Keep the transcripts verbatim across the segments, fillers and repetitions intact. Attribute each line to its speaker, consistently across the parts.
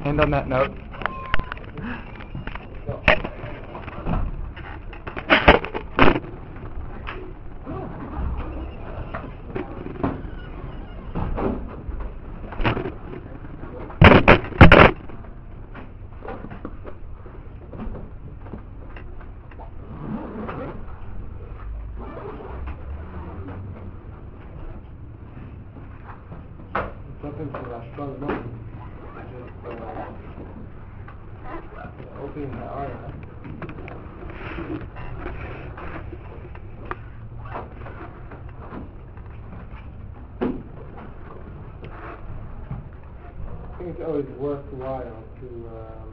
Speaker 1: And on that note,
Speaker 2: something for a strong moment. Just uh, opening the eye. I think it's always worthwhile to um,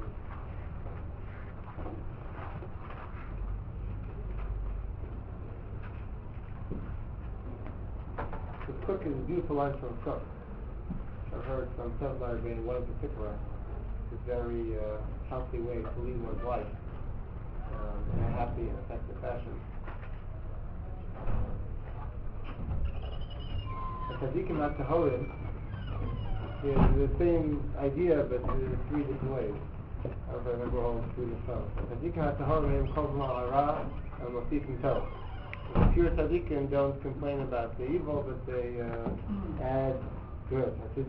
Speaker 2: the cook is a beautiful line from a cook. I've heard from Tevlar being one in particular, a very uh, healthy way to lead one's life um, in a happy and effective fashion. The Tzaddikim HaTahorim is the same idea, but in three different ways. I don't know if I remember all three themselves. The Tzaddikim HaTahorim Kol Zman Hara and Mosifim Tov. The pure Tzaddikim don't complain about the evil, but they uh, add good.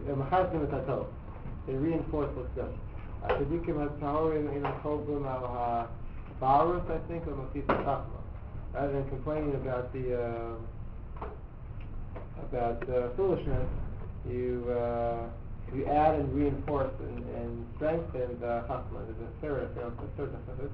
Speaker 2: They reinforce what's good. Tzaddikim HaTahorim Eilam Chobim Al HaBarus, I think, or Mosifim Chachma. Rather than complaining about the uh, about uh, foolishness, you uh, you add and reinforce and, and strengthen the chachma. There's a third, a third, a third,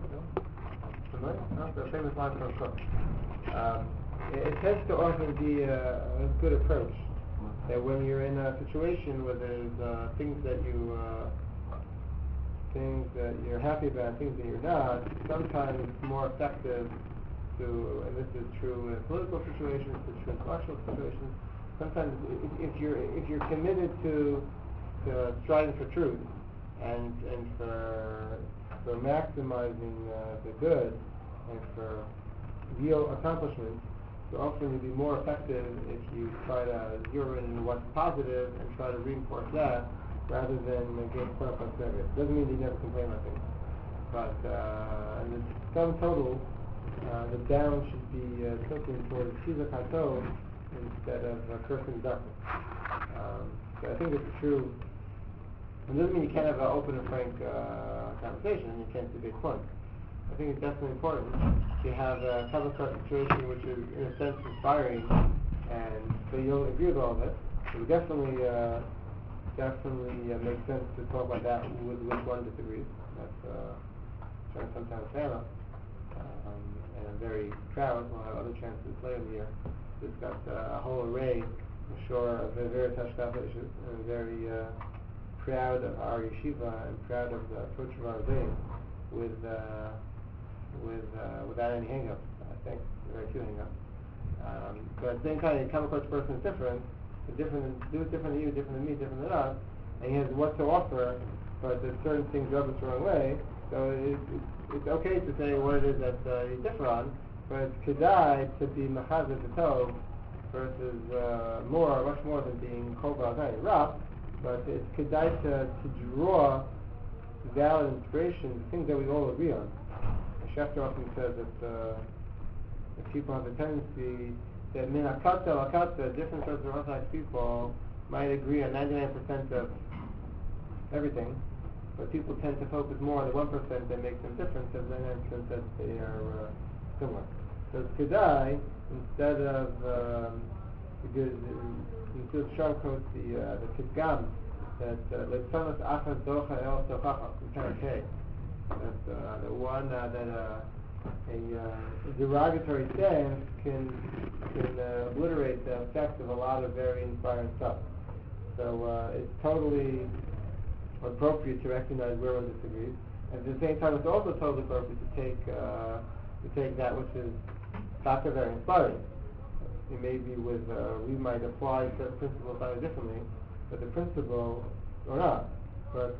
Speaker 2: a famous line from Cook. Um, it, it tends to often be a, a good approach. That when you're in a situation where there's uh, things that you uh, things that you're happy about, things that you're not, sometimes it's more effective to, and this is true in political situations, it's true in intellectual situations. Sometimes, if, if you're if you're committed to, to striving for truth and and for for maximizing uh, the good and for real accomplishments, so often you'll be more effective if you try to zero in on what's positive and try to reinforce that rather than uh, get caught up on negative. Doesn't mean you never complain about things, but uh, in the sum total, uh, the down should be uh, tilting towards Chizuk HaTov instead of uh, cursing darkness. Um, so I think it's true. It doesn't mean you can't have an open and frank uh, conversation and you can't debate points. I think it's definitely important to have a cover situation which is in a sense inspiring, and so you'll agree with all of it. It would definitely, uh, definitely uh, makes sense to talk about that with which one disagrees. That's uh, sometimes fair enough. Um, and I'm very proud. We'll have other chances later in the year to discuss uh, a whole array, I'm sure, of very touched-up issues. And I'm very uh, proud of our yeshiva and proud of the approach of our day with uh, with uh, without any hang-ups. I think very few hang-ups. Um, but at the same time, you come across a person is different, different, do it different than you, different than me, different than us, and he has what to offer, but there's certain things rub us the wrong way. So it, it, it's okay to say what it is that uh, you differ on, but it's kedai to be machazet the tov versus uh, more, much more than being kova al rough. But it's kedai to, to draw valid inspiration, the things that we all agree on. Schefter often says that, uh, that people have a tendency that min hakata lakata, different sorts of Orthodox people might agree on ninety-nine percent of everything, but people tend to focus more on the one percent that makes them different than the ninety-nine percent that they are uh, similar. So it's kedai, instead of um, because instead of sugarcoat the uh, the kitgam that letzonos achas docha el sochacha from Parakeh. That uh, the one uh, that uh, a uh, derogatory stance can can uh, obliterate the effect of a lot of very inspiring stuff. So uh, it's totally appropriate to recognize where one disagrees. At the same time, it's also totally appropriate to take uh, to take that which is not very inspiring. It may be with uh, we might apply certain principles slightly differently, but the principle or not. But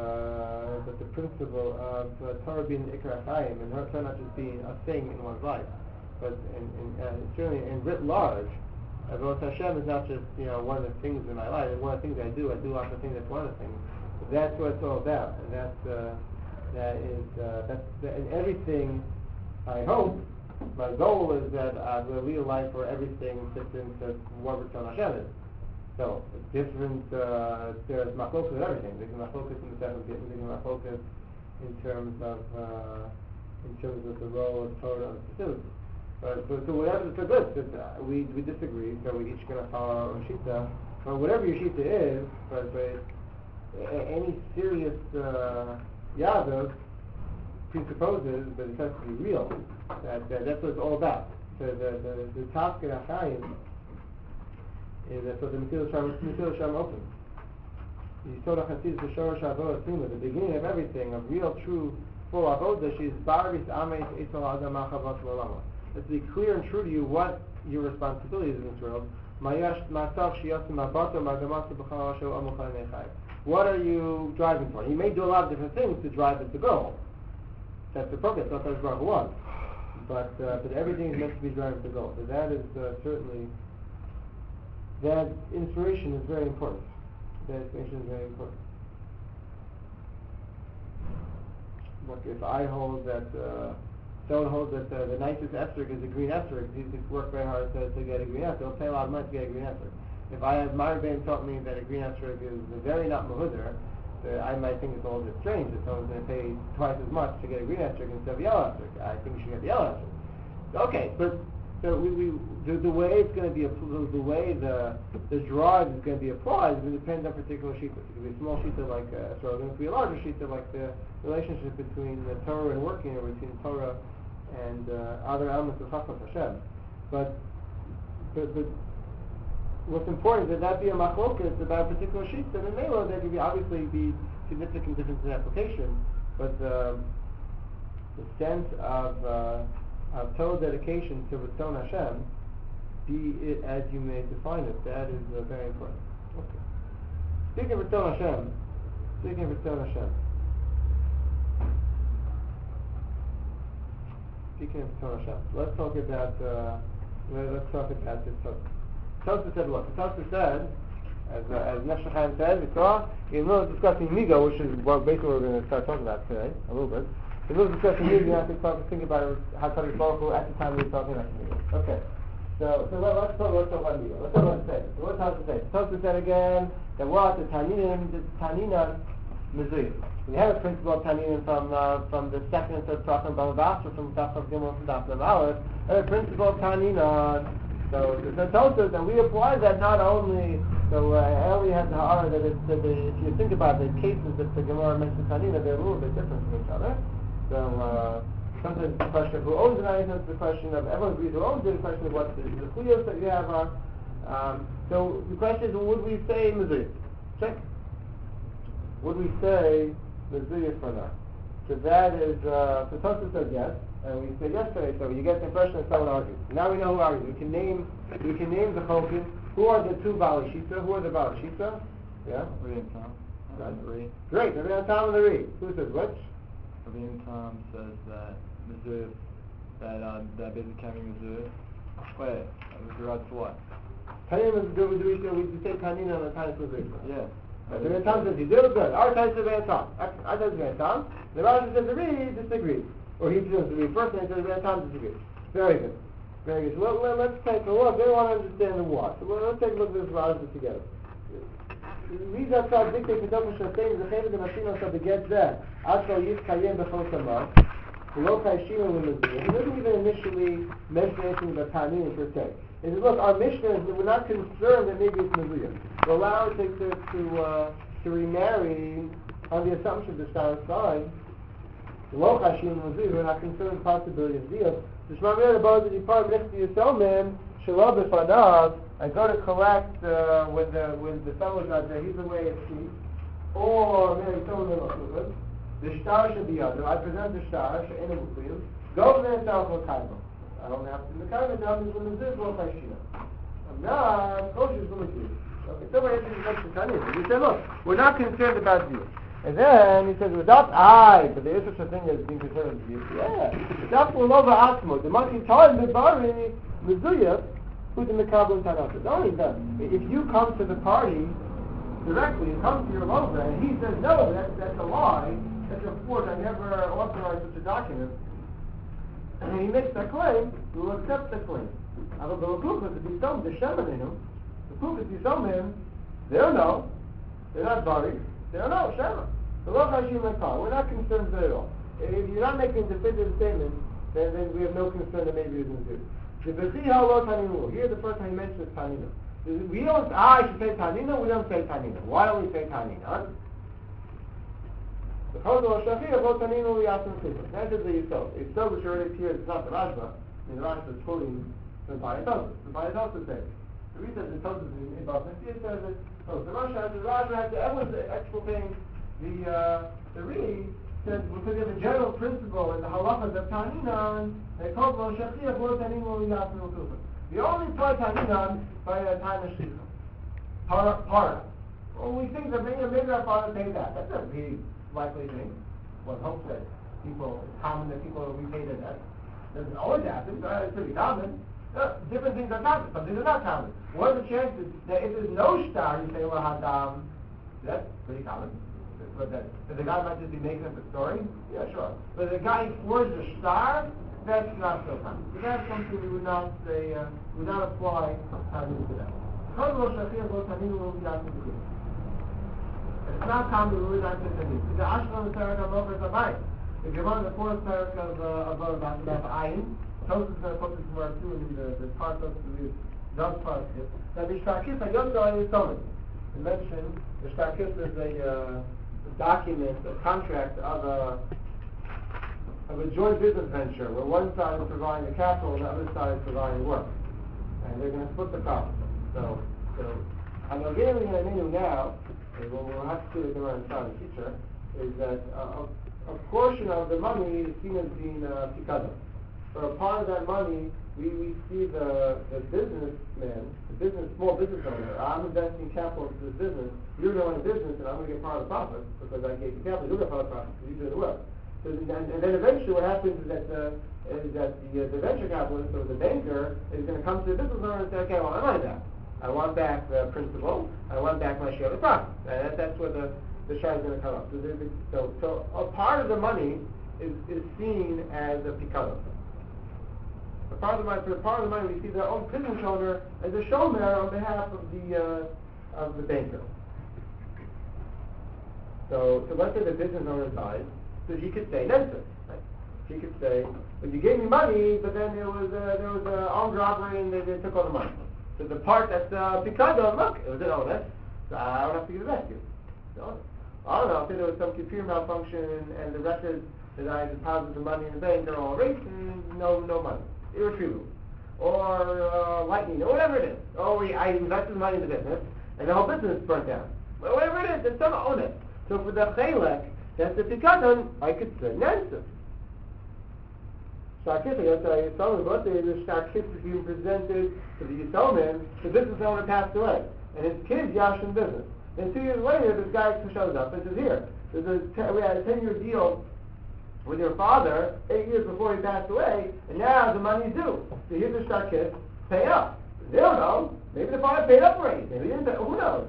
Speaker 2: uh, but the principle of uh, Torah being Ikar Chaim and Torah not just being a thing in one's life, but in, in, uh, certainly in writ large, Avodas Hashem is not just you know one of the things in my life. It's one of the things I do. I do lots of things. That's one of the things. That's what it's all about, and that's uh, that is uh, that's the, and everything. I hope my goal is that uh, the real life where everything fits into what Ratzon Hashem is. So different. Uh, there's machlokas with everything. There's machlokas in the seventh. There's machlokas in terms of uh, in terms of the role of Torah on the facility. But so, so whatever. So good. So, uh, we we disagree. So we each going to follow our own shita. But whatever your shita is, but, but any serious uh, yadav presupposes that it has to be real. That, that that's what it's all about. So the the the task in Achayim is that so the Mesilas Yesharim opens. You saw the Chassidus the Shorosh Avodah Tzima, the beginning of everything, of real, true, full avodah. She's baris ameis etzal adam machavas l'olama. Let's be clear and true to you what your responsibility is in this world. Mayash masav shiyasim abato magamasu b'chal asher amuchan nechai. What are you driving for? You may do a lot of different things to drive at the goal. That's appropriate. That's what Baruch wants. But uh, but everything is meant to be driving to the goal. So that is uh, certainly that inspiration is very important. That inspiration is very important. Look, if I hold that uh, someone holds that uh, the nicest esrog is a green esrog, he's worked very hard to, to get a green esrog. He'll pay a lot of money to get a green esrog. If I have my Rebbein taught me that a green esrog is very not mahudr, uh, I might think it's a little bit strange that someone's going to pay twice as much to get a green esrog instead of a yellow esrog. I think you should get the yellow esrog. Okay, but so we, we the, the way it's going to be the, the way the the drive is going to be applied is going to depend on particular shita. It could be a small shita like uh, so it could be a larger shita like the relationship between the Torah and working, or between Torah and uh, other elements of Chachmas Hashem. But but, but what's important is that that be a machlokas about a particular shita. And in Mela there could be obviously be significant differences in application, but um, the sense of uh, of total dedication to Ratzon Hashem, be it as you may define it, that is uh, very important. Okay. Speaking of Ratzon Hashem, speaking of Ratzon Hashem, speaking of Ratzon Hashem, let's talk about uh, let's talk about this topic. Tosfos said what? The Tosfos said, as uh, as Nefesh Chaim said, we saw in the discussing Migo, which is what basically we're going to start talking about today a little bit. In the discussing Migo, you have to start to think about it, how to Baruch Hu at the time we were talking about Migo. Okay. So, so let, let's talk. Let's talk about Migo. Let's talk about the So what Tosfos say? Tosfos said again that what the Taninim, the Tanina Mezuyah. We have a principle of Taninim from uh, from the second and third Psachim Bavas, or from Daf Gimel from Daf Aleph. And a principle of Tanina. So the Tosfos, and we apply that not only. So uh, Eli has the ha'ara that, it's, that the, if you think about the cases that the Gemara mentions Tanina, they're a little bit different from each other. So uh, sometimes the question of who owns an item, the question of everyone agrees who owns it, the question of what the the chuyos that you have are. Um, so the question is, would we say mezuyah? Check. Would we say mezuyah for now? So that is, uh, so Tosfos says yes, and we said yesterday. So you get the impression that someone argues. Now we know who argues. We can name, we can name the chokim. Who are the two Bali Shita? Who are the Bali Shita? Yeah?
Speaker 1: Rabbi and Tom.
Speaker 2: Right.
Speaker 1: The Re.
Speaker 2: Great. Rabbi and Tom and the Re. Who says which?
Speaker 1: Rabbi and Tom says that Mizzur, that uh, that basically can't be Mizzur. Wait, with regards to what?
Speaker 2: Tanina is good. Do we say we say Tanina on the Tanina Mizzur?
Speaker 1: Yeah.
Speaker 2: Rabbi and Tom says you do good. Our Tanina says Rabbi and Tom. I says Rabbi and Tom. The Rashi says the Re disagrees, or he says the Re first, and he says Rabbi and Tom disagrees. Very good. Very good. So let, let, let's take a look. They want to understand the what. So let's take a look at this Rashi together. These are called dictate Kedosh Hashem. The Chayv and Mashina said to get that. Ashal Yis Kayem Bechol Samar. Lo Kayshima L'Mizuyah. He doesn't even initially mention anything about Tanin per se. He says, look, our mission is that we're not concerned that maybe it's Mizuyah. We're allowed to to to, uh, to remarry on the assumption that Sarah signed. Lo Kayshima L'Mizuyah. We're not concerned with the possibility of Ziyah. The Shema Mira about the department next to Yisomim. Shalom b'fanav. I go to collect uh, when the when the fellow got there. He's away at sea, or maybe someone else. The star should be other. I present the star. In a field. Go there and tell for kaibo. I don't have to. The kaibo now is when the zid will kashina. I'm not kosher from the field. Okay. So we're answering the question. Tanya. He said, look, we're not concerned about you. And then he says, without I, but there is such a thing as being concerned with you. Yeah. Without Ulova Atmo, the monkey told the Bari, Mizuyah, who's in the Kabbalah and Tanakh. Not only that, if you come to the party directly and comes to your lover and he says, no, that's, that's a lie, that's a forge, I never authorized such a document, and he makes that claim, you will accept the claim. Aber the Lukukas, if you tell them, the Shemaninu, the Lukukas, you tell them, they don't know, they're not buried, they don't know, Shema. The Lo Chashim Lekar, we're not concerned at all. If you're not making definitive statements, then, then we have no concern that maybe it isn't good. The B'chiha Lo Taninu, here the first time he mentions Tanina. We don't, ah, I should say Tanina, we don't say Tanina. Why don't we say Tanina? The Chodol Shachir Lo Taninu Liyasim Chizah. That is the Yisod. Yisod which already appears, it's not the Rashba. I mean, the Rashba is quoting the Bayatosis. The Bayatosis says, the reason the Tosis in, in Bas Messiah says it, oh, the Rashba has the Rashba has the, everyone's exculpating the, uh, the Reed says, because there's a general principle in the halachas of Taninan, they call Lo Shachir Lo Taninu Liyasim Chizah. The only part Taninan by a time of Shlichus. Para, para. Well, we think that maybe, maybe our father paid that. That's a really likely thing. One hopes that people, it's common that people repay their debt. Doesn't always happen, but it's pretty common. Uh, different things are common, some things are not common. What are the chances that if there's no star, you say, well, hadam, that's pretty common. But that, that the guy might just be making up a story? Yeah, sure. But the guy forged a star, that's not so common. So that's something we would not say, uh, we would not apply Tanina to that. It's not common to really not say Tanina. The Ashkelon the Parak of Lover is a Bayit. If you're on the fourth Parak of uh, above Bashmaf Ayin, Tosus is going to put this more too in the, the part of the Dove part here. Now the Shtarkis, I don't know any Tomen. You mentioned the Shtarkis is a, uh, a document, a contract of a of a joint business venture where one side is providing the capital and the other side is providing work. And they're going to split the profit. So, so I'm getting an menu now, and what we'll have to do with the inside the future, is that uh, a, a portion of the money is seen as being uh, pikadon. For a part of that money, we, we see the, the businessman, the business, small business owner, I'm investing capital into this business, you're going to business and I'm going to get part of the profit because I gave you capital, you'll get part of the profit because you did the work. So, and, and then eventually what happens is that the, is that the, uh, the venture capitalist or the banker is going to come to the business owner and say, okay, I want my money back. I want back the principal, I want back my share of the profit. And that, that's where the, the share is going to come up. So, so, so a part of the money is, is seen as a pikadon. A part of the money, for a part of the money, we see the own business owner as a shomer on behalf of the uh, of the banker. So, so let's say the business owner dies. So he could say, Nensa. Right? He could say, well, you gave me money, but then there was a, there was an armed robbery and they, they took all the money. So the part that's uh, pikadon, look, it was an owner, so I don't have to give it back to you. So, I don't know, say there was some computer malfunction and the records that I deposited the money in the bank are all erased and no, no money, irretrievable. Or uh, lightning, or whatever it is. Oh, we, I invested money in the business and the whole business burnt down. Well, whatever it is, then someone own it. So for the chelek, that's the pikadon, I could say Nensa. Shtarkis, I guess I saw the birthday, the Shtarkis is being presented to the Yisomim, the business owner passed away, and his kid's Yashin business. Then two years later, this guy shows up and says, here, there's a te- we had a ten-year deal with your father, eight years before he passed away, and now the money's due. So here's the Shtarkis, pay up. They don't know. Maybe the father paid up already. Maybe he didn't pay. Who knows?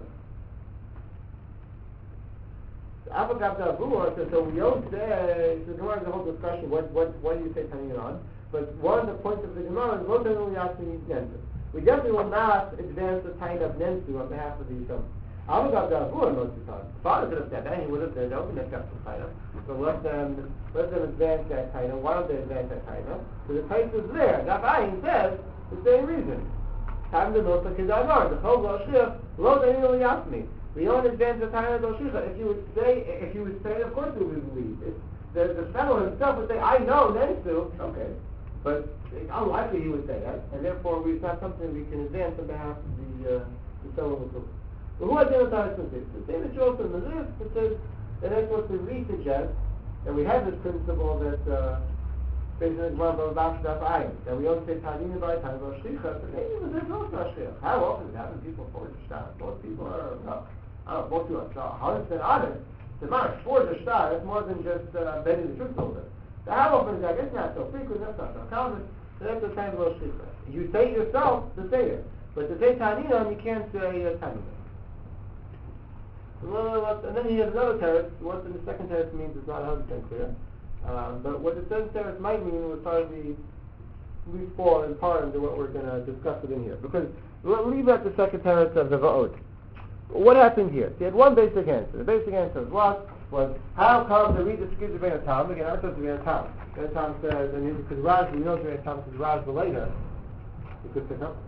Speaker 2: Avogab Davur says, so we don't say, the Gemara is a whole discussion, what, what, what do you say Tanina on? But one of the points of the Gemara is, what doesn't we ask to Nensu? We definitely will not advance the title of Nensu on behalf of the Yisrael. Avogab Davur most of the time. The father could have said that, he would have said, don't be accept the title. So let them, let them advance that title. Why don't they advance that title? So the title is there. Dafayin says the same reason. Having the most of Kizamar, the whole Shif, lo Danilo Yasmi. We don't advance the time of If you would say, if you would say, of course we would believe. If the, the fellow himself would say, I know Nensu, okay. But it's unlikely he would say that, and therefore it's not something we can advance on behalf of the, uh, the fellow of the group. But who identifies with this? The same as also in the list, it says, and that's what the Re suggests, that we have this principle that, uh, based on the example of Bashmaf Ayin, that we don't say Tanina by time of Shlichus, but maybe there's no Shlichus. How often does it happen? People forge a star. Most people are, no. I don't know, most people are one hundred percent honest. The Marsh, forge a star, that's more than just uh, bending the truth over. So how often is that? It's not so frequent, that's not so common. So that's the time of Shlichus. You say it yourself, to say it. But to say Tanina, you can't say uh, Tanina. And then he has another teretz. What's in the second teretz means it's not one hundred percent clear. Um, but what the third teretz might mean would probably we fall in part into what we're going to discuss within here. Because we'll leave out the second teretz of the Va'ot. What happened here? He had one basic answer. The basic answer was what? Was how come the reader skips the Rebbeinu Tam? Again, I thought the Rebbeinu Tam. The Rebbeinu Tam says, and because Raj, we know the Rebbeinu Tam says Raj later. You could pick up.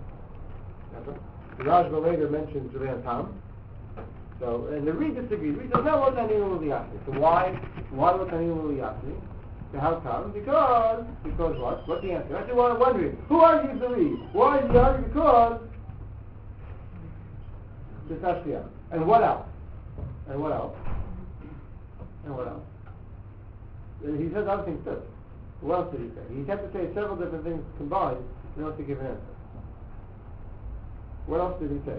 Speaker 2: The Raj later mentions the Rebbeinu Tam. So, and the Reed disagrees. Reed says, no, what's Tanina Luliyasni? So why? Why was Tanina Luliyasni? So how come? Because, because what? What's the answer? I said, well, I'm wondering, who argues the Reed? Why is he arguing? Because the Tashkiyah. And what else? And what else? And what else? And he says other things too. What else did he say? He had to say several different things combined in order to give an answer. What else did he say?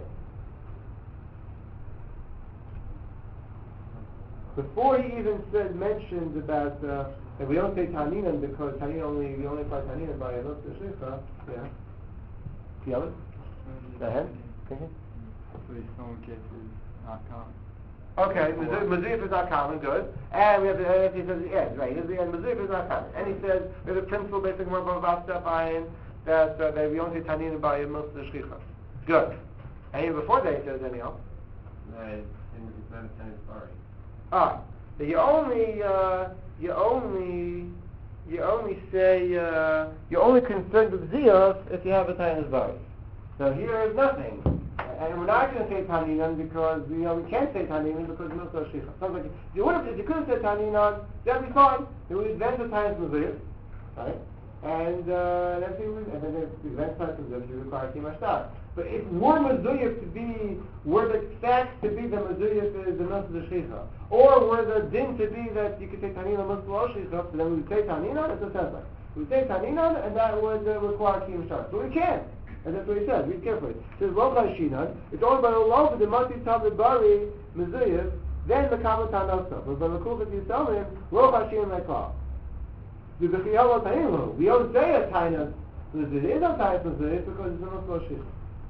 Speaker 2: Before he even said, mentioned about uh, that we don't say Taninan because Tanin only we only apply Taninan by a Notz Shlicha. Yeah. The other? Go ahead. Okay.
Speaker 1: So in some cases not common.
Speaker 2: Okay, Mazif is not common, good. And we have the, and he says, yes, right, and Mazif is not common. And he says, there's a principle basically more about step iron that, uh, that we only say Taninan by a Notz Shlicha. Good. And even before that he says anything else.
Speaker 3: No, it's not a tennis sorry.
Speaker 2: Ah, so you only, uh, you only, you only say, uh, you're only concerned with Ziyos if you have a Tainas Bari. So here is nothing. And we're not going to say Taninan because, you know, we can't say Taninan because we don't say Shlicha. Sounds like, you would have, if you could have said Taninan, that'd be fine. Then we advance the Tainas Mazir, right? And, uh, and then and then the advance Tainas Mazir, you require Kima Shtar. But if we're Mazuyif to be, were the facts to be the Mazuyif is the Notz Shlicha, or were the din to be that you could say Taninan Notz Shlicha, so then we would say Taninan, that's what it sounds like. We would say Taninan, and that would uh, require Kiyum Shtar. So we can. And that's what he says. Read carefully. It says, Lo Shinan, it's only by the law of the Mati Tablet Bari Mazuyif, then the Kabbalah Tanosa. But by the Kulchat Yisalim, Lo Shinan Lekal. We don't say a Tainas Mazuyif. It's not Tainas Mazuyif because it's a Notz Shlicha.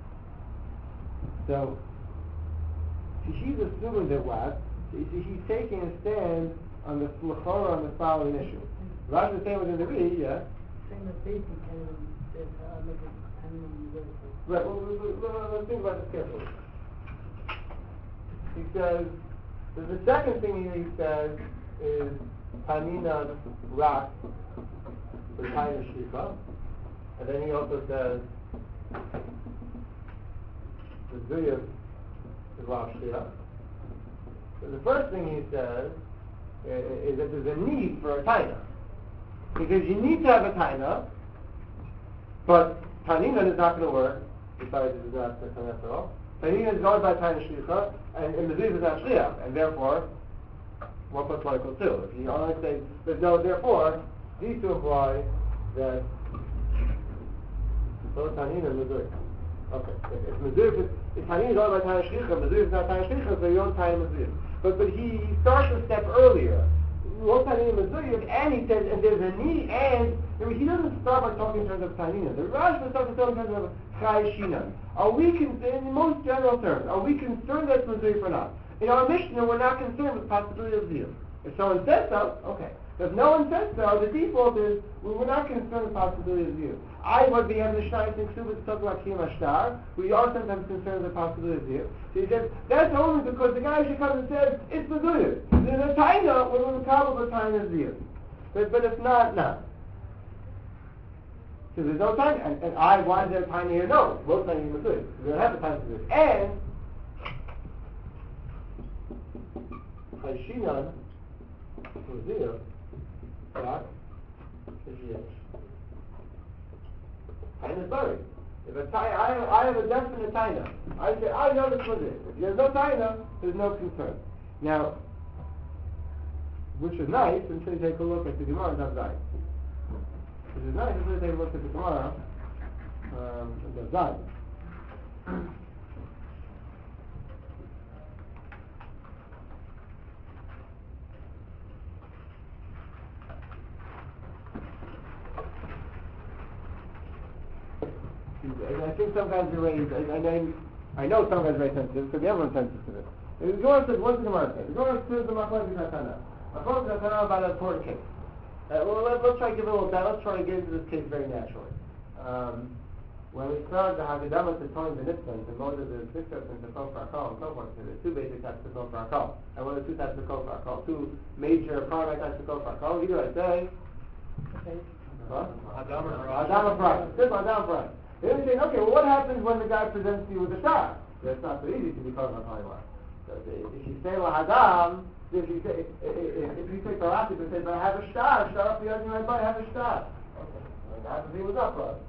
Speaker 2: So, he's assuming that what? He's, he's taking a stand on the L'chora on the following issue. Rashi is saying within the Reed, yeah?
Speaker 4: Saying that basic and that uh, make it
Speaker 2: Right, well, well, well, let's think about this carefully. He says, the second thing he says is Tanina Rak for Taina Shlicha, and then he also says the Zuyah is Rav Shliach. So the first thing he says is, is that there's a need for a Taina. Because you need to have a Taina, but Taninan is not going to work. Besides, it is not a Taina at all. Taninan is not by Taina Shlicha, and, and the Zuyah is not Shliach, and therefore, one plus one equals two. If you only say there's no therefore, these two imply that both Taninan and Mazur. Okay. If, if Mazur, if Taninan is only by Taina Shlicha, Mazur is not Taina Shlicha, so you don't Taina Mazur. But but he, he starts a step earlier. Well, Taninan Mazur, and he says, and there's a need, and I mean, he doesn't start by talking in terms of Taninan. The Rashba starts to talk in terms of Chai Shinan. Are we concerned, in the most general terms, are we concerned that it's Mazur or not? In our Mishnah, we're not concerned with the possibility of Ziyah. If someone says so, okay. If no one says so, the default is we're not concerned with the possibility of Ziyah. I would be having the Shnai in Ksubah to talk about Kiyum Ashtar. We are sometimes concerned with the possibility of Ziyah. So he says, that's only because the guy should come and says, it's Mazuyah. There's a Taina, we're going to call it a Taina Ziyah. But, but if not, no. So there's no Taina. And, and I, why is there a Taina here? No, both Taina are Mazuyah. We don't have a Taina Ziyah. And Chayshinan, Mazuyah, Rak, Ziyah. Taina is buried. If a taina, I, I have a definite taina. I say, I know this was it. If there's no taina, there's no concern. Now, which is nice until you take a look at the Gemara and Daf Zayin. Which is nice until you take a look at the Gemara um, and Daf Zayin. I think some guys are very, I, I, I know some guys are very sensitive, because everyone's sensitive to this. The Gemara says, what's the Gemara say? The Gemara says the Machlokes Hatana. Machlokes Hatana about an important case. Uh, well, let, let's try to give it a little time. Let's try to get into this case very naturally. Um, when we start the Haggadah to Tony Benitzman, the Moses is six steps into Kol Farakal and so forth. So there's two basic types of Kol Farakal. And what are the two types of Kol Farakal? Two major primary types of Kol Farakal. Either I say, what?
Speaker 1: Adam or
Speaker 2: Adam or Fry. This one, Adam or Fry. Then you say, okay, well, what happens when the guy presents you with a star? That's not so easy to be Kol Farakal anymore. So if you say Lahadam, if you say, if you say Parati, you say, but I have a star, star up the other my body, I have a star. Okay, well, that has to be with up, brother.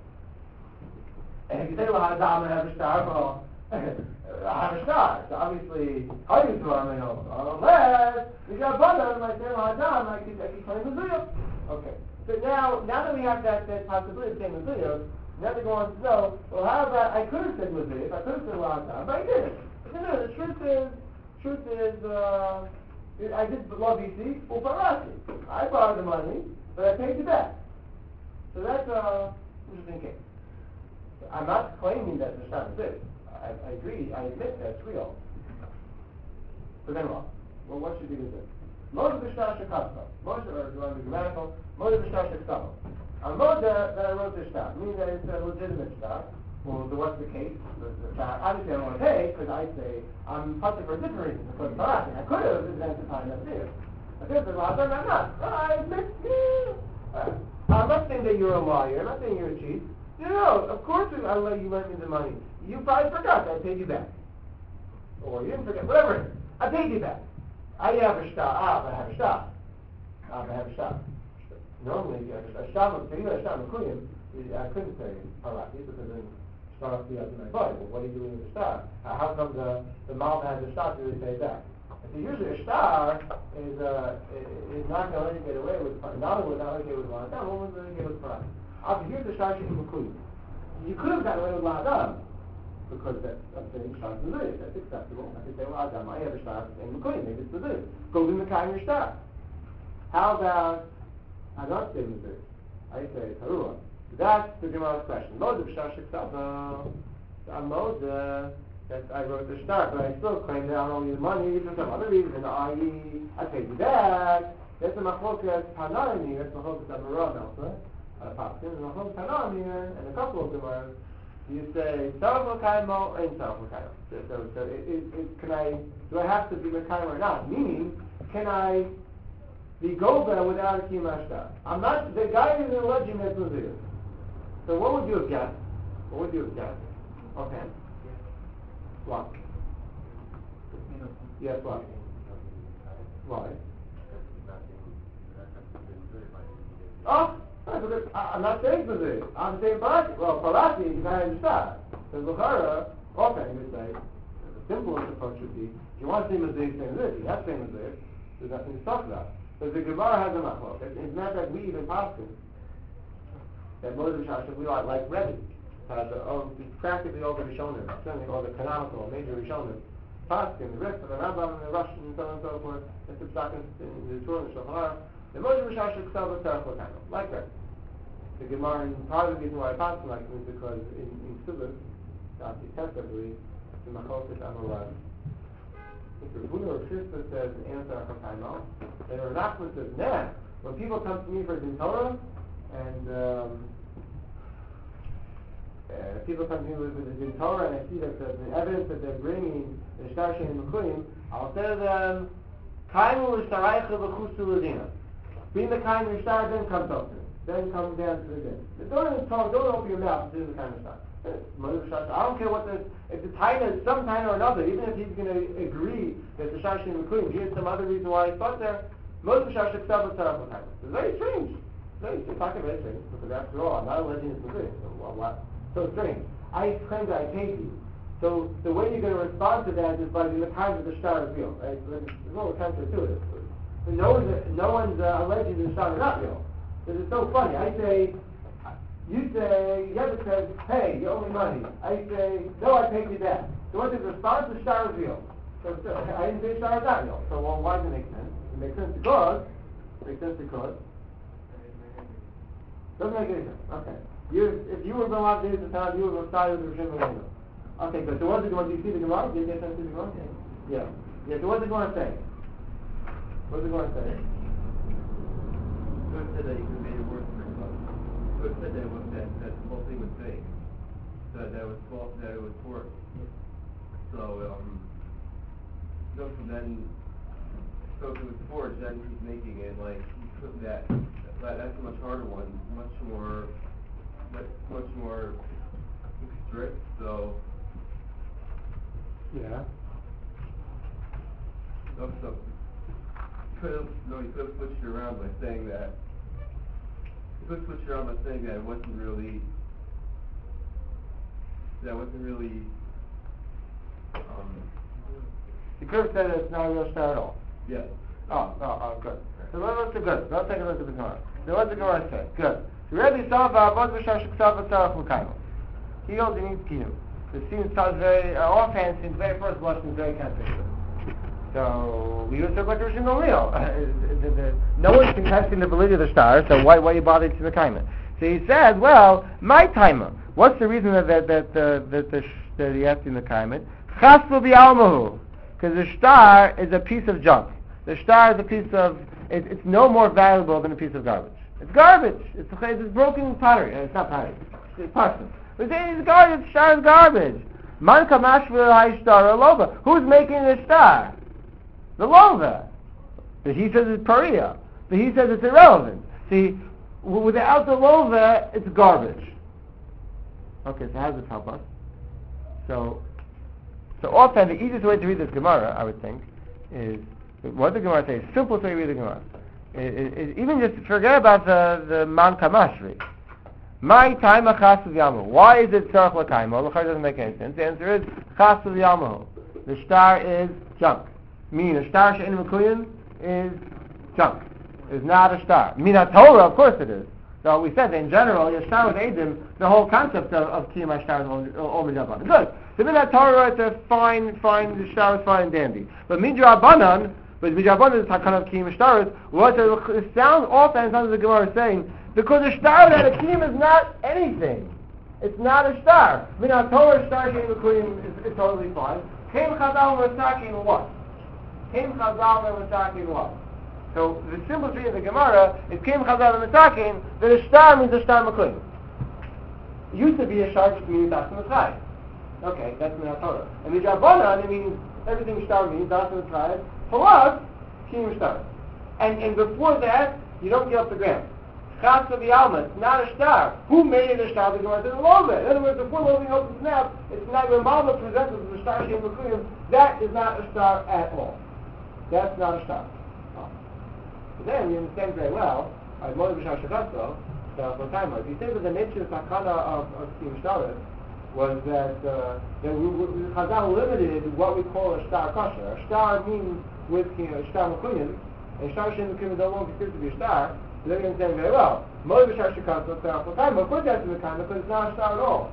Speaker 2: And if you say Lahadam, I have a star, well, I have a star. So obviously, how do you do it? Unless you got brother, and I say Lahadam, I can, I can claim the Zuyah. Okay, so now, now that we have that, that possibility of saying the Zuyah, now they go on to know, well, how about, I could have said Zuyah, I could have said Lahadam, but I didn't. No, no, the truth is, truth is, uh, I did love B C, well, Parati. I borrowed the money, but I paid you back. So that's uh, interesting case. I'm not claiming that the shot is this. I, I agree, I admit that's real. But then what? Well, what should be the this? Moshe b'shtar shekasva. Moshe, or if you want to be grammatical, Moshe b'shtar shekasva. On Moshe, that I wrote the shtar, meaning that it's a legitimate shtar. Well, so what's the case? The, the shtar, obviously I don't want to pay, because I say, I'm puzzled for a different reason. Because Parati, I could have advanced the time that's here. I could have said, well, I'm not. Oh, I admit, yeah. I'm not saying that you're a liar. I'm not saying you're a cheat. No, no, of course I'll let you lend me the money. You probably forgot that I paid you back. Or you didn't forget, whatever it is. I paid you back. I have a shtar. Ah, but I have a shtar. Ah, but I have a shtar. Normally, a shtar, so you have a shtar Mekuyim, I couldn't say Parati, because then start off the other my body. Well, what are you doing with the shtar? Uh, how come the, the mouth has a shtar to really pay back? So usually a shtar is, uh, is not going to let you get away with, not only not let you get away with Lahadam, only going to get away with Parati. After here's the shtar sheet Mekuyim. You could have gotten away with Lahadam, because that's, I'm saying, shtar is the that's acceptable. I could say, well, Adam, I have a shtar in Mekuyim, maybe it's the Zayt. Go in the kind of your shtar. How about, I don't say Mezayt. I say Tarua. That's the Gemara's question. Moshe b'shtar shekasva. I'm Moshe. That I wrote the shtar, but I still claim that I don't owe you the money for some other reason, that is, I paid you back. That's the Machlokes Tanarimi. That's the Machlokes Amarah also. Uh, Paskin, and the Machlokes Tanarimi, and a couple of Gemaras. You say Sarach L'Kaimo and Sarach L'Kaimo. So, so, so it, it, it, can I? Do I have to be L'Kaimo or not? Meaning, can I be Goba without a Kima shtar? I'm not. The guy is alleging that's Mezuyah. So what would you have guessed? What would you have guessed? Okay. What? Yes, what? Why? Oh, because I'm not saying Mezuyah. I'm saying Parati. Well, Parati is not in the shtar. So L'chara, okay, you say, the simplest approach would be, if you want to say Mezuyah, say Mezuyah. You have to say Mezuyah. There's nothing to talk about. But the Gemara has a machlok. It's not that we even Paskin. That Moshe b'shtar we are like Rebbe. Uh, the, oh, practically all the Rishonim, certainly all the canonical, major Rishonim, Paskin, the rest of the Rambam and the Russian and so on and so forth, and the Psakim, the Torah and the Shulchan. The Moshe b'shtar shekasva tzarich l'kaimo, like that. The Gemara, and part of the reason why I Paskin like it is because in, in Silas, extensively, the Machlokes Amarah. If the Buddha or Krista says an answer for Kaimo, then Rav Nachman says, nah, when people come to me for Din Torah, and um, uh, people come to me with, with the Din Torah, and I see that the, the evidence that they're bringing, the Shtar Shein Mekuyim, I'll say to them, Kaimu l'shtaraycha v'chusu l'dina. Being the kind of shtar, then come talk to me. Then come down to the din. Don't even talk, don't open your mouth to do the kind of shtar. I don't care what the, if the taina is some taina or another, even if he's going to agree that the shtar shein mekuyim, he has some other reason why he's put there, most of the shtar shekasva tzarich l'kaimo. It's very strange. Very strange. It's not very strange, because after all, I'm not alleging it's mezuyah. So well, what? So strange. I claim that I paid you. So the way you're going to respond to that is by the kind of the shtar is real. Right? So there's a little counterintuitive. No one's, no one's uh, alleging the shtar is not real. This is so funny. I say, you say, Yevit says, hey, you owe me money. I say, no, I paid you back. So what's his response? The shtar is real. So, so I didn't say shtar is not real. So well, why does it make sense? It makes sense because, it makes sense because, doesn't make any sense. Okay. You, if you were going out there at the time, you would have started with the Rishon Leino. Okay, good. So what do you see the Gemara? Did you get sense to the Gemara? Yeah. Yeah, so what's it going to say? What's it going to say?
Speaker 3: So it said that you could make it worse for yourself. So it said that it was, that, that the whole thing was fake. That, that it was false, that it was forced. So, um, so then, so if it was forged, then he's making it, like, he took that, that, that's a much harder one, much more, much, much more strict, so,
Speaker 2: Yeah.
Speaker 3: so, so, you could have, no, you could have switched it around by saying that, you could have switched it around by saying that it wasn't really, that wasn't really, um,
Speaker 2: You could have said it's not a real star at all.
Speaker 3: yeah.
Speaker 2: Oh, oh, oh, good. So let's look good. Let's take a look at the Gemara. So what's the Gemara say? Good. So Rabbi Sava, Abod B'Shar Sheksav B'Tzarach L'Kaimo. He holds he needs kiyum. So it seems sounds very, uh, offhand, seems very first blush seems very contradictory. So we would talk about the Rishon Gamliel. No one's contesting the validity of the star, so why why are you bothered to the Kaima? So he says, well, my timer. What's the reason that that that uh, that the that he asked in the Kaima? Chaslu B'Almahu. Because the star is a piece of junk. The star is a piece of, it, it's no more valuable than a piece of garbage. It's garbage. It's, it's broken pottery. It's not pottery. It's porcelain. We're saying it's garbage. The star is garbage. Man kamash v'hai star or lova. Who's making the star? The lova. But he says it's paria. But he says it's irrelevant. See, w- without the lova, it's garbage. Okay, so how does this help us? So, So often the easiest way to read this Gemara, I would think, is what the Gemara says. Simple way to read the Gemara. Is, is even just forget about the the man kamashri. My time chas v'yamahu. Why is it tzarach l'kaimo? L'char doesn't make any sense. The answer is chas v'yamahu. The star is junk. Meaning a star she'en mekuyin is junk. Is not a star. Mina Torah, of course it is. So we said that in general, your star with Eidim, the whole concept of, of Kiyum HaShtar is all Midrabanan. Good. So then that Torah, it's a fine, fine, the star is fine and dandy. But Midrabanan, but Midrabanan is kind of Kiyum HaShtar, what it sounds often, sounds like the Gemara is saying, because a star without a Kiyum is not anything. It's not a star. Mina Torah, star, Kiyum HaKuyim is, is totally fine. Kim Chazal, we're talking what? Kim Chazal, we're talking what? So the simple reading of the Gemara is Kim Chazal and Mitakin that a star means a star Maklim. It used to be a star just meaning Das Mitzrayim. Okay, that's Minat Torah. And the Midrabanan, it means everything star means Das Mitzrayim plus Kim Star. And and before that, you don't get off the ground. Chas v'yalma, it's not a star. Who made it a star? The Gemara says Lova. In other words, before Lova opens snap, it's not Ramala presents as a star Shem Maklim. That is not a star at all. That's not a star. But then we understand very well, I Moed B'Shar Shekaso, the timer. If you say that the nature of Sakana of of Kim Shtaris was that uh, that we, we, Chazal limited what we call a star kosher. A star means with you know, star Makunim, and star Shem Makunim is no longer considered to be a star. So then we understand very well. Moed B'Shar Shekaso, the timer. Of course, that's in the time because it's not a star at all.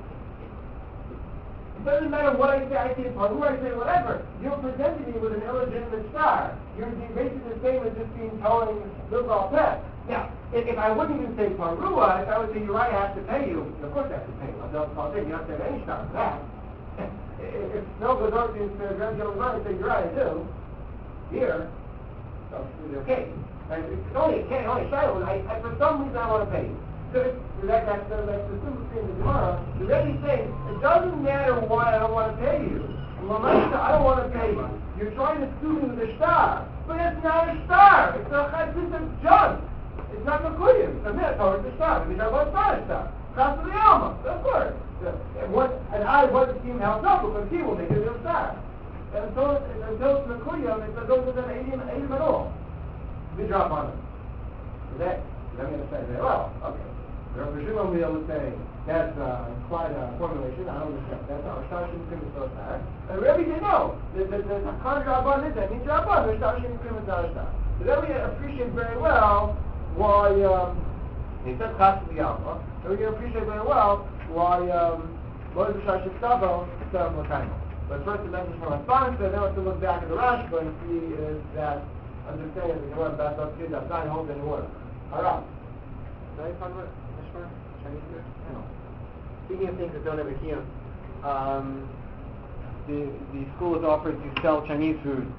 Speaker 2: It doesn't matter what I say, I say Paru, I say whatever. You're presenting me with an illegitimate star. You're basically the same as just being telling Bilgal Pet. Now, if, if I wouldn't even say Parua, if I would say Uriah has to pay you, of course I have to pay you. I'll say you have to have any star for that. if Snow goes over to the Grand Joe Uriah and say Uriah too, here, so it's okay. And it's only a can, only a shadow, I, I, for some reason I want to pay you. So that, that's, that's the simple thing in the Gemara. The Rebbe is saying, it doesn't matter why I don't want to pay you. I don't want to pay you. You're trying to sue me with a star. But it's not a star. It's a it's a junk. It's not Makuyim. A Minotaur is a star. The Midrabanan is not a star. Chas v'yalma. Of course. And, what, and I want the team help out because he will make it a real star. And until, until it's Makuyim, it goes with an eighty at all. We drop on it. So that, I'm going to say very well. Okay. Presumably I would say that's uh, quite a formulation. I don't understand. That's not Shtar Shem Krim is so star. And Rebbe said no. The the the Rabban is that means Rabban. The Shtar Shem Krim is not a star. So then we appreciate very well why um, he said Chas v'yalma. And we can appreciate very well why um, Moed B'Shar Sheksav Tzarach L'Kaimo. But first the message from our sponsor. Then we have to look back at the Rashba and see is that understanding the Gemara back up to that nine holds any water. All right. Did I talk about it? Chinese food? No. Speaking of things that don't have a kiyum, um, the the school is offered to sell Chinese food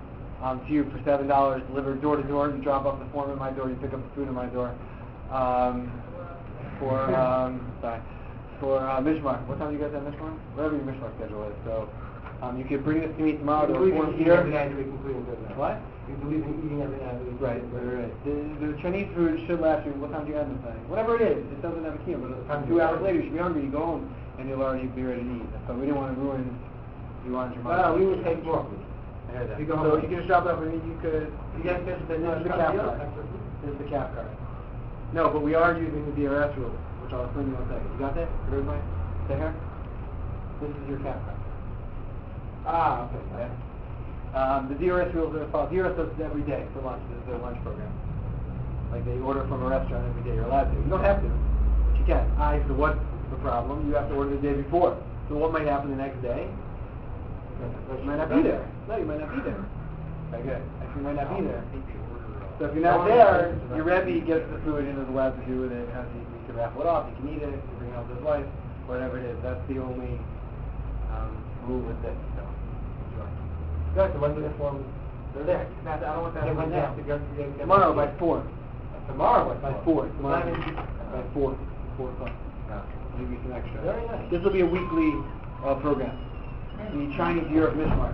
Speaker 1: um, to you for seven dollars, delivered door to door. You drop off the form at my door, you pick up the food at my door. Um, for um, sorry, for uh, Mishmar. What time do you guys have Mishmar? Whatever your Mishmar schedule is. So um, you can bring this to me tomorrow.
Speaker 2: You
Speaker 1: To
Speaker 2: believe
Speaker 1: form
Speaker 2: in eating
Speaker 1: here.
Speaker 2: every night of the week, including Thursday.
Speaker 1: What?
Speaker 2: You believe in eating every night of the week.
Speaker 1: Right, right, right. The, the Chinese food should last you. What time do you end this thing? Whatever it is, it doesn't have a key. But um, two hours later, you should be hungry. You go home and you'll already be ready to eat. So we didn't want to ruin. You wanted your
Speaker 2: Well,
Speaker 1: mom.
Speaker 2: we would take more.
Speaker 1: I heard that.
Speaker 2: You go
Speaker 1: so
Speaker 2: home.
Speaker 1: you can just drop it off and you could.
Speaker 2: You guys catch the
Speaker 1: No,
Speaker 2: next
Speaker 1: the cap card. This is the cap card. No, but we are using the D R S rules, which I'll explain to you in a second. You got that? Everybody? Stay here. This is your cap card.
Speaker 2: Ah, okay.
Speaker 1: Okay. Um, the D R S rules are as follows. D R S does this every day for lunch. This is their lunch program. Like they order from a restaurant every day. You're allowed to. You don't have to, but you can. I, so what's the problem? You have to order the day before. So what might happen the next day? You might not be there. No, you might not be there. Okay, good. Actually, you might not be there. So if you're not there, your Rebbe gets the food and is allowed to do with it. Has, you, you can raffle it off. You can eat it. You can bring it home to his wife. Whatever it is. That's the only um, rule with this. So, enjoy.
Speaker 2: Good, so when do the forms?
Speaker 1: They're there. Now, I don't want that
Speaker 2: Yeah,
Speaker 1: right
Speaker 2: when
Speaker 1: now.
Speaker 2: they have to go to the-
Speaker 1: Tomorrow by four.
Speaker 2: Tomorrow
Speaker 1: By
Speaker 2: by
Speaker 1: four.
Speaker 2: four.
Speaker 1: Tomorrow
Speaker 2: Nine and-
Speaker 1: by four. Four o'clock. Give you some extra.
Speaker 2: Very nice.
Speaker 1: This will be a weekly uh, program. The Chinese Year of Mishmar.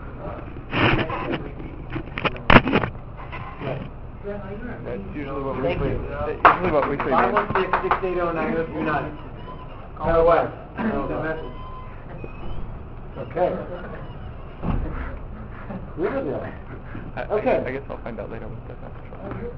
Speaker 5: That's usually what
Speaker 1: Thank
Speaker 5: weekly.
Speaker 1: you.
Speaker 5: That's usually what weekly
Speaker 1: Five
Speaker 5: means.
Speaker 1: one six six eight zero nine two nine. No way. No way.
Speaker 2: Okay. Really?
Speaker 5: I,
Speaker 2: Okay.
Speaker 5: I, I guess I'll find out later what that's actually.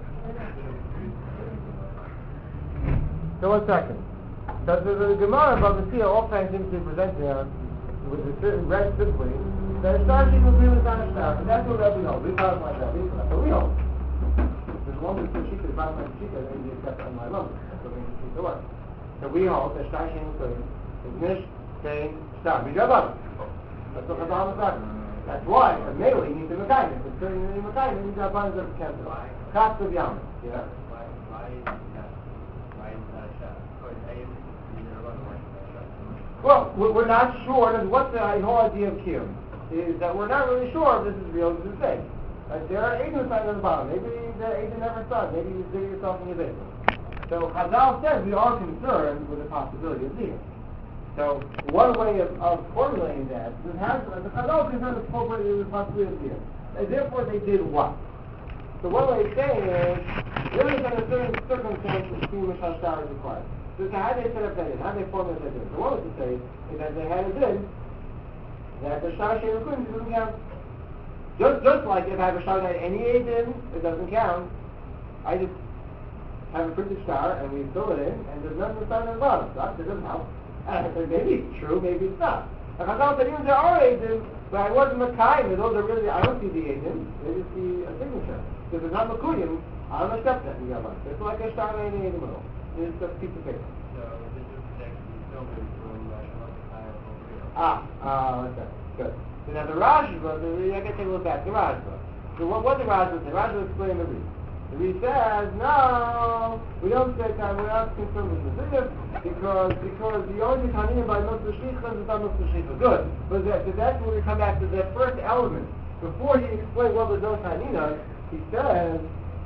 Speaker 2: So one second. So the, the Gemara above the seal all kinds seems to present here with a certain read simply that a star sheet will be with on a star, and that's what we hold. We call it like that. We that's what we hold. There's one with two sheets, about my sheet, and then you accept on my lumber. That's what we need to work. So we hold that star sheet will be is nish, kain, star. We drop on. That's what Chazal is talking. That's why a male needs a mechanic. But turning into a mechanic, you drop on the cancel. Cost of Yam. Yeah.
Speaker 3: Why, why is that, why is that a shot? Or is A, is there a lot of
Speaker 2: Well, we're we're not sure. That's what the whole idea of Kiyum is that we're not really sure if this is real, this is fake. Like there are Aiden signs on the bottom. Maybe the Aiden never saw it. Maybe he's digging yourself in your basement. So Chazal says we are concerned with the possibility of Ziyah. So one way of, of formulating that is has the Chazal is concerned appropriately with the possibility of Ziyah. And therefore they did what? So one way of saying is there is under certain circumstances between which Hashtar is required. So how they set up that in? How they formulate that in? So one was to say is that they had a din that the Shtar Shem couldn't doesn't count. Just just like if I have a Shtar that any A din, it doesn't count. I just have a printed star and we fill it in and there's nothing sign on the bottom. So it doesn't help. And I said maybe it's true, maybe it's not. And Chazal said even there are A din, but I wasn't Makai, but those are really I don't see the A din, they just see a signature. If it's not Makuyim, I don't accept that in Yavan. It's like a Shtar in the middle. It's a piece of paper.
Speaker 3: So this is actually filming from uh, Shabbat over here.
Speaker 2: Ah, ah, okay, good. So now the Rashba, the, I can take a look back, the Rashba. So what, what the Rashba say? Rashba explained the Reed. The Reed says, no, we don't say that, we're not concerned with the Zidif, because, because the only Tanina by Moshe Shlichas is not Moshe Shlichas. Good. But that, so that's when we come back to that first element. Before he explained what was no Tanina, he says,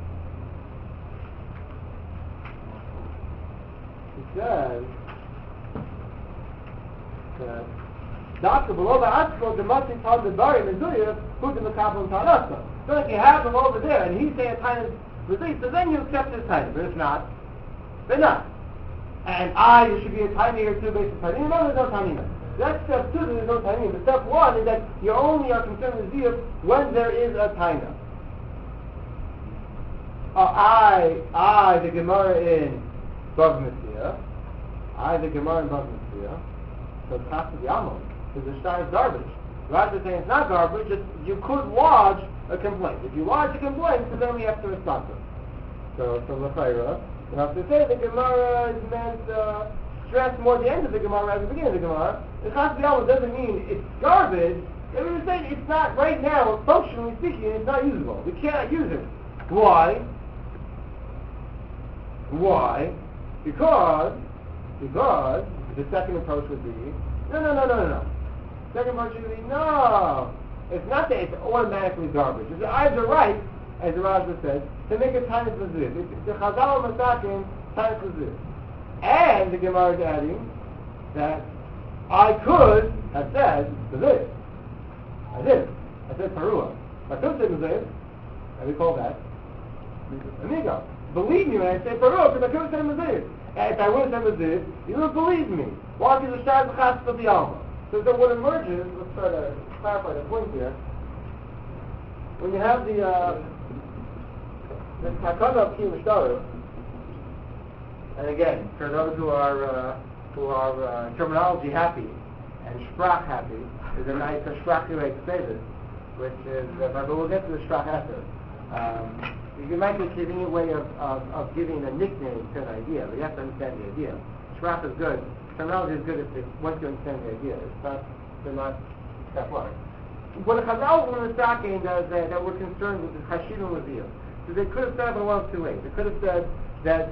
Speaker 2: he says, that Doctor below the Atzko, the Masik Tal the Bari Mezuya, who's in the Kabbalah and Talasa. So if you have them over there and he's saying a time is released, so then you accept this time. But if not, then not. And I, there should be a time here too based on time. No, there's no time here. That's step two, there's no time here. But step one is that you only are concerned with Ziyah when there is a time. Uh, I, I, the Gemara in Bav Messiah, I, the Gemara in Bav Messiah, so it's not to the Amon, because the star is garbage. Rather than saying it's not garbage, it's, you could lodge a complaint. If you lodge a complaint, so then we have to respond to it. So, from the Chayra, you have to say the Gemara is meant uh, stress more at the end of the Gemara rather than the beginning of the Gemara. The Chas B'Yamon doesn't mean it's garbage. It means saying it's not, right now, functionally speaking, it's not usable. We cannot use it. Why? Why? Because, because the second approach would be, no, no, no, no, no, no. Second approach would be, no. it's not that it's automatically garbage. It's either right, as the Rashi says, to make a tiny Lazir. The Chazal Masakin, tiny Lazir. And the Gemara is adding that I could have said Lazir. I did. I said Parua. I could say Lazir, and we call that Amigo. Believe me when I say Parua, because I could have said Lazir. And if I would have said Lazir, you would believe me. Why? Because the stars of Chas of the Alma. So, so what emerges, let's try to clarify the point here. When you have the uh, the Takana of Kiyum Shtaru, and again, for those who are uh, who are uh, terminology happy and sprach happy, is a nice sprach way to say this, which is, uh, but we'll get to the sprach after. Um, you might be a convenient way of, of, of giving a nickname to an idea, but you have to understand the idea. Sprach is good. Terminology is good if, if once you understand the idea. It's not, they're not that far. What the Chazal when the Sakin does that, that we're concerned with is Hashivim Lazir. So they could have said it one of two ways. They could have said that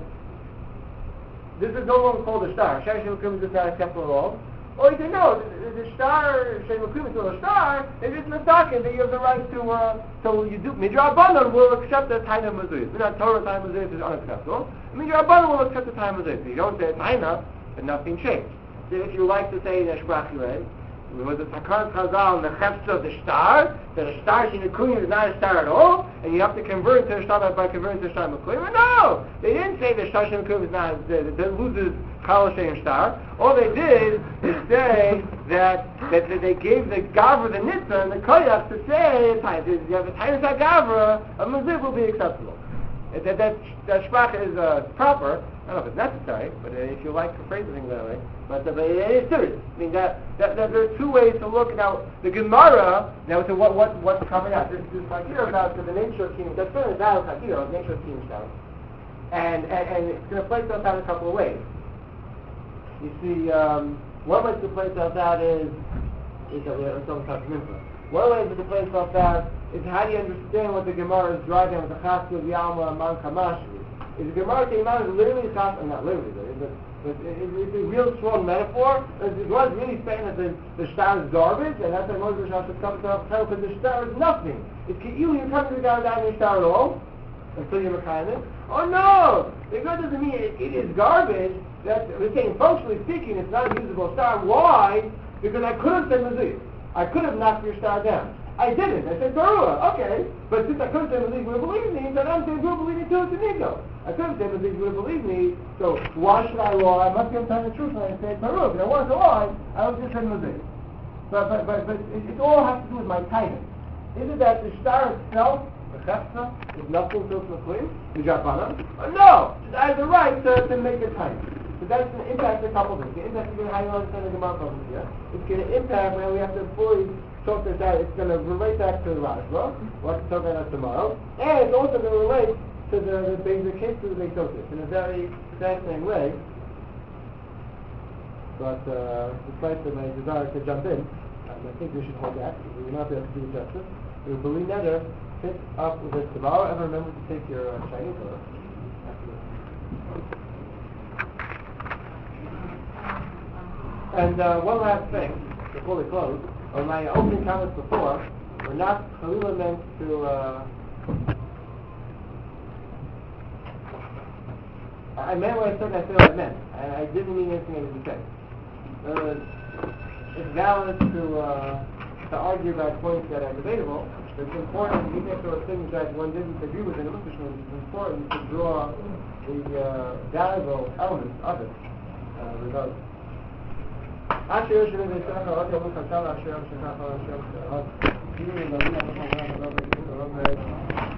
Speaker 2: this is no longer called a star. Shai Shem Akum is not acceptable at all. Or you say, no, the, the star, Shem Akum is still a star, it's just Masakin that you have the right to, uh, so you do, Midrabanan will accept the Taina Mazir. It's not Torah Taina Mazir is unacceptable. Midrabanan will accept the Taina Mazir. So you don't say Taina, and nothing changed. So if you like to say in a Shprachilei, was the Takar Chazal the Chefza of the star, that a star in the Kunyah is not a star at all, and you have to convert to a star by, by converting to a star Mekuyah? No! They didn't say the star Shem Kunyah is not, that it loses Chal Shem star. All they did is say that, that, that they gave the Gavra, the Nitzah, and the Koyach to say, you have a Tainus HaGavra, a Mazir will be acceptable. That, that, that Shprach is uh, proper. I don't know if it's necessary, but uh, if you like to phrase things that way. But, uh, but it is serious. I mean, that, that, that there are two ways to look. Now, the Gemara, now, so what, what, what's coming out? This is Hakira about the nature of Kingdom. That's certainly valid Hakira, the nature of Kingdom. And, and, and it's going to play itself out in a couple of ways. You see, um, one way to play itself out is, is that we're talking about Mincha. One way to play itself out is how do you understand what the Gemara is driving with the Chasku of Yalma Man Kamash? Is the Gemara came out is literally Chas, not literally, but, but it, it, it's a real strong metaphor. It was really saying that the, the star is garbage, and that's why Moses should come to the because the star is nothing. It's you, you're coming to the guy without any star at all, until you're Mekayim. Oh no! The God doesn't mean it, it is garbage. That's, we're saying, functionally speaking, it's not a usable star. Why? Because I could have said Mazir. I could have knocked your star down. I didn't. I said Torah. Okay. But since I could have said Mazir would believe me, then I'm saying you believe me too, it's an ego. I could have said Mazir would believe me, so why should I lie? I must be able to tell the truth when I say Torah. If I wanted to lie, I would just say Mazir. But, but, but, but it, it all has to do with my timing. Is it that the star itself, the Chefza, is nothing to Tzlachlim, the Jabana? No! I have the right to, to make it time. So that's going to impact a couple things. The impact is going to how you understand the Gemara problem here. It's going to impact when we have to fully talk this out. It's going to relate back to the Rashba. We'll have to talk about that tomorrow. And it's also going to relate to the, the basic case to the Beitokis in a very fascinating way. But uh, despite my desire to jump in, um, I think we should hold back. We will not be able to do it justice. We will believe neither pick up with this tomorrow. And remember to take your uh, Chinese order after this. And uh, one last thing before we close. On my opening comments before, we're not Chalila meant to. Uh, I meant what I said. And I said what I meant. I, I didn't mean anything I didn't say. Uh, it's valid to uh, to argue about points that are debatable. It's important, even if there were things that one didn't agree with in the Muslim, it's important to draw the uh, valuable elements of it. Uh, regardless. Asher Yoshev V'Yisrael Ha'ot Yavuz Hashal Asher Yoshev Ha'ot Yavuz Hashal